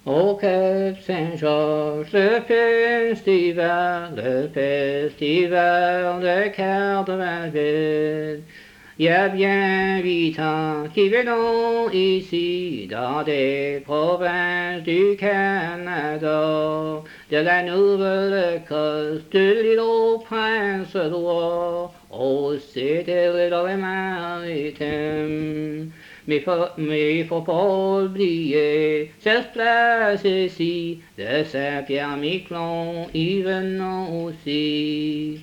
Au Cap Saint-Georges, le festival de Carnaval. Il y a bien 8 ans qui viennent ici dans des provinces du Canada, de la Nouvelle-Écosse, de l'île au Prince-Édouard, aussi de l'île aux Maritimes. Mais il faut pas oublier cette place ici, de Saint-Pierre-Miquelon, y venons aussi.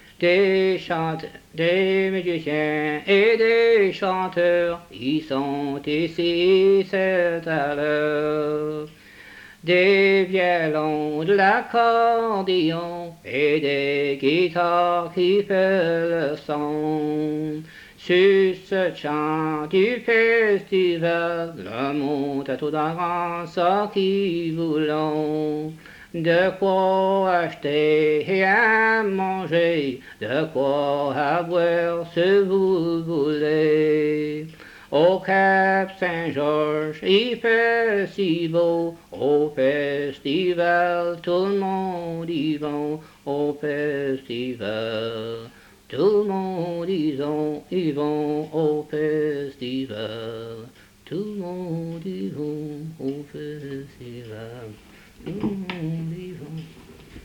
Des musiciens et des chanteurs, ils sont ici c'est à l'heure. Des violons, de l'accordéon et des guitares qui font le son. Sur ce chant du festival, le monde a tout d'avance qui voulons. De quoi acheter et à manger, de quoi avoir ce vous voulez. Au Cap Saint-Georges, il fait si beau, au festival, tout le monde y va, au festival. Tout le monde y va au festival. Tout le monde y va au festival. Tout le monde y va.